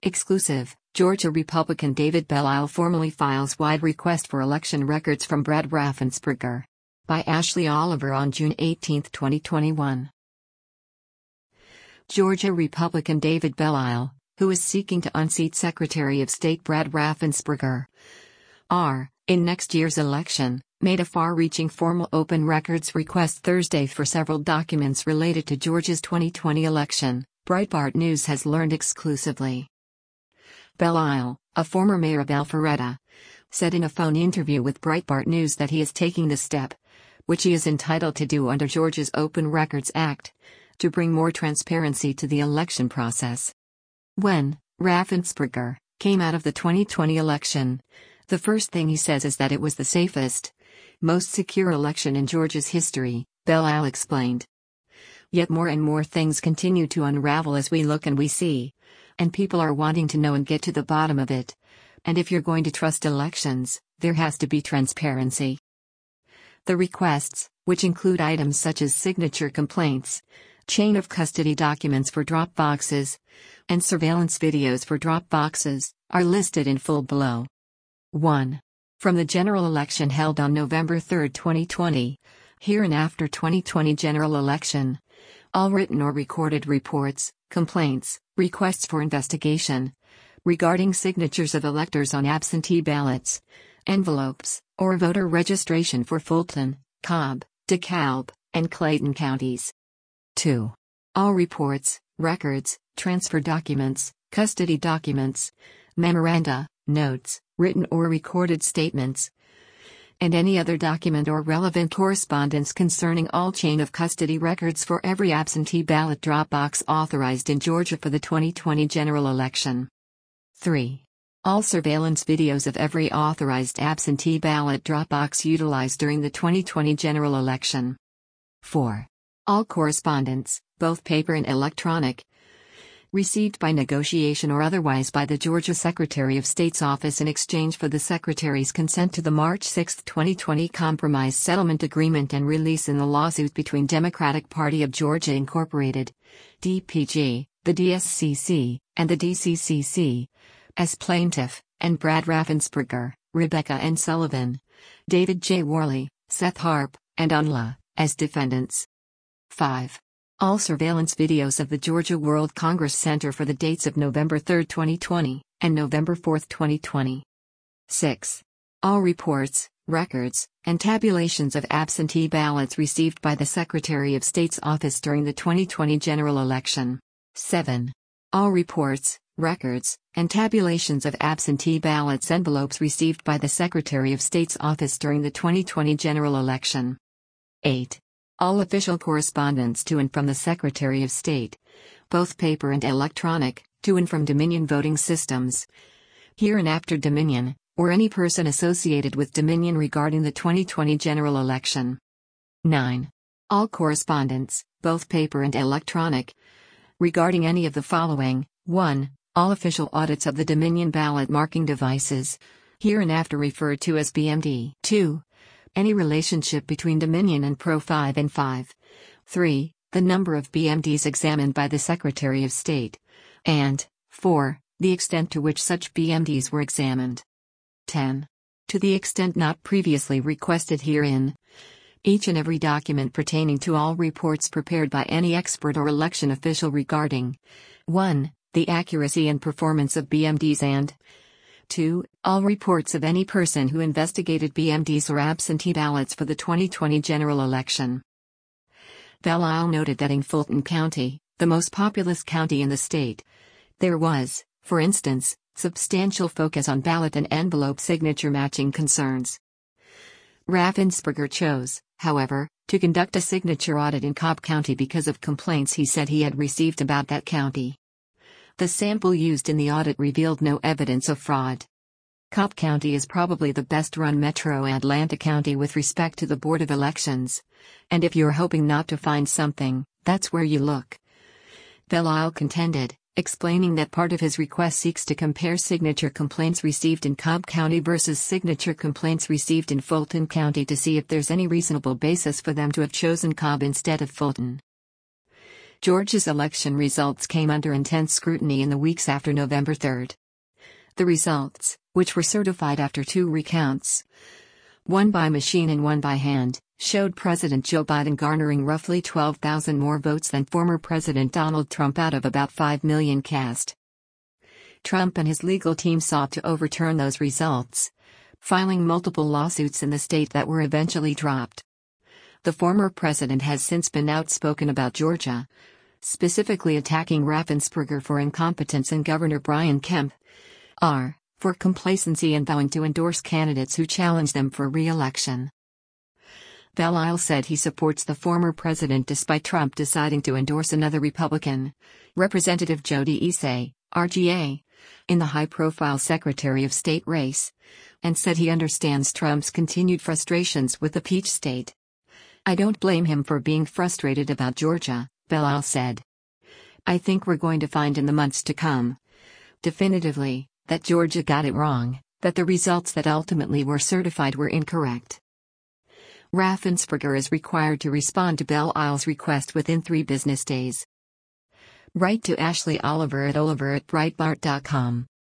Exclusive, Georgia Republican David Belle formally files wide request for election records from Brad Raffensperger. By Ashley Oliver on June 18, 2021. Georgia Republican David Belle, who is seeking to unseat Secretary of State Brad Raffensperger, in next year's election, made a far-reaching formal open records request Thursday for several documents related to Georgia's 2020 election, Breitbart News has learned exclusively. Belle, a former mayor of Alpharetta, said in a phone interview with Breitbart News that he is taking the step, which he is entitled to do under Georgia's Open Records Act, to bring more transparency to the election process. When Raffensperger came out of the 2020 election, the first thing he says is that it was the safest, most secure election in Georgia's history, Belle explained. Yet more and more things continue to unravel as we look and we see. And people are wanting to know and get to the bottom of it. And if you're going to trust elections, there has to be transparency. The requests, which include items such as signature complaints, chain of custody documents for drop boxes, and surveillance videos for drop boxes, are listed in full below. 1. From the general election held on November 3, 2020, here and after 2020 general election, all written or recorded reports, complaints, requests for investigation regarding signatures of electors on absentee ballots, envelopes, or voter registration for Fulton, Cobb, DeKalb, and Clayton counties. 2. All reports, records, transfer documents, custody documents, memoranda, notes, written or recorded statements, and any other document or relevant correspondence concerning all chain of custody records for every absentee ballot drop box authorized in Georgia for the 2020 general election. 3. All surveillance videos of every authorized absentee ballot drop box utilized during the 2020 general election. 4. All correspondence, both paper and electronic, received by negotiation or otherwise by the Georgia Secretary of State's office in exchange for the Secretary's consent to the March 6, 2020 Compromise Settlement Agreement and release in the lawsuit between Democratic Party of Georgia Incorporated, DPG, the DSCC, and the DCCC, as plaintiff, and Brad Raffensperger, Rebecca N. Sullivan, David J. Worley, Seth Harp, and UNLA, as defendants. 5. All surveillance videos of the Georgia World Congress Center for the dates of November 3, 2020, and November 4, 2020. 6. All reports, records, and tabulations of absentee ballots received by the Secretary of State's office during the 2020 general election. 7. All reports, records, and tabulations of absentee ballots envelopes received by the Secretary of State's office during the 2020 general election. 8. All official correspondence to and from the Secretary of State, both paper and electronic, to and from Dominion voting systems, here and after Dominion, or any person associated with Dominion regarding the 2020 general election. 9. All correspondence, both paper and electronic, regarding any of the following: 1. All official audits of the Dominion ballot marking devices, here and after referred to as BMD. 2. Any relationship between Dominion and Pro 5 and 5. 3. The number of BMDs examined by the Secretary of State. And 4. The extent to which such BMDs were examined. 10. To the extent not previously requested herein, each and every document pertaining to all reports prepared by any expert or election official regarding 1. The accuracy and performance of BMDs and 2. All reports of any person who investigated BMDs or absentee ballots for the 2020 general election. Belle noted that in Fulton County, the most populous county in the state, there was, for instance, substantial focus on ballot and envelope signature matching concerns. Raffensperger chose, however, to conduct a signature audit in Cobb County because of complaints he said he had received about that county. The sample used in the audit revealed no evidence of fraud. Cobb County is probably the best-run metro Atlanta county with respect to the Board of Elections, and if you're hoping not to find something, that's where you look. Belle contended, explaining that part of his request seeks to compare signature complaints received in Cobb County versus signature complaints received in Fulton County to see if there's any reasonable basis for them to have chosen Cobb instead of Fulton. Georgia's election results came under intense scrutiny in the weeks after November 3. The results, which were certified after 2 recounts, one by machine and one by hand, showed President Joe Biden garnering roughly 12,000 more votes than former President Donald Trump out of about 5 million cast. Trump and his legal team sought to overturn those results, filing multiple lawsuits in the state that were eventually dropped. The former president has since been outspoken about Georgia, specifically attacking Raffensperger for incompetence and Governor Brian Kemp for complacency and vowing to endorse candidates who challenge them for re-election. Belisle said he supports the former president despite Trump deciding to endorse another Republican, Representative Jody Issei, RGA, in the high-profile Secretary of State race, and said he understands Trump's continued frustrations with the Peach State. "I don't blame him for being frustrated about Georgia," Belisle said. "I think we're going to find in the months to come, definitively, that Georgia got it wrong, that the results that ultimately were certified were incorrect." Raffensperger is required to respond to Belisle's request within 3 business days. Write to Ashley Oliver at Breitbart.com.